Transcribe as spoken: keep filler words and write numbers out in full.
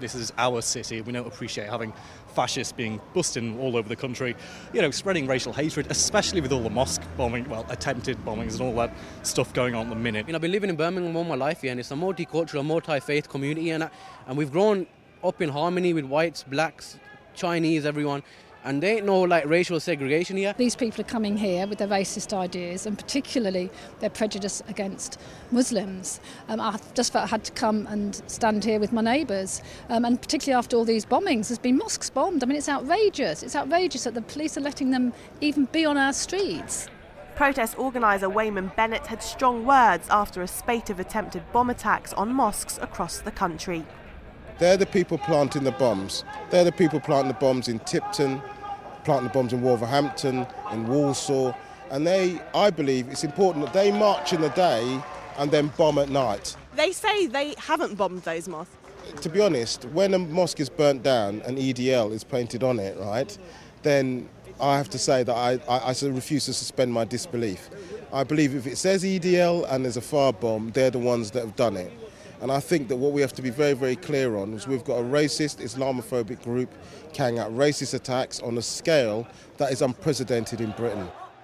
this is our city. We don't appreciate having fascists being busting all over the country, you know, spreading racial hatred, especially with all the mosque bombing, well, attempted bombings and all that stuff going on at the minute. You know, I've been living in Birmingham all my life here, and it's a multicultural, multi-faith community, and, and we've grown up in harmony with whites, blacks, Chinese, everyone. And there ain't no like racial segregation here. These people are coming here with their racist ideas, and particularly their prejudice against Muslims. Um, I just felt I had to come and stand here with my neighbours, um, and particularly after all these bombings, there's been mosques bombed. I mean, it's outrageous. It's outrageous that the police are letting them even be on our streets. Protest organiser Wayman Bennett had strong words after a spate of attempted bomb attacks on mosques across the country. They're the people planting the bombs. They're the people planting the bombs in Tipton, planting the bombs in Wolverhampton, in Walsall. And they, I believe it's important that they march in the day and then bomb at night. They say they haven't bombed those mosques. To be honest, when a mosque is burnt down and E D L is painted on it, right, then I have to say that I, I, I refuse to suspend my disbelief. I believe if it says E D L and there's a firebomb, they're the ones that have done it. And I think that what we have to be very, very clear on is we've got a racist, Islamophobic group carrying out racist attacks on a scale that is unprecedented in Britain.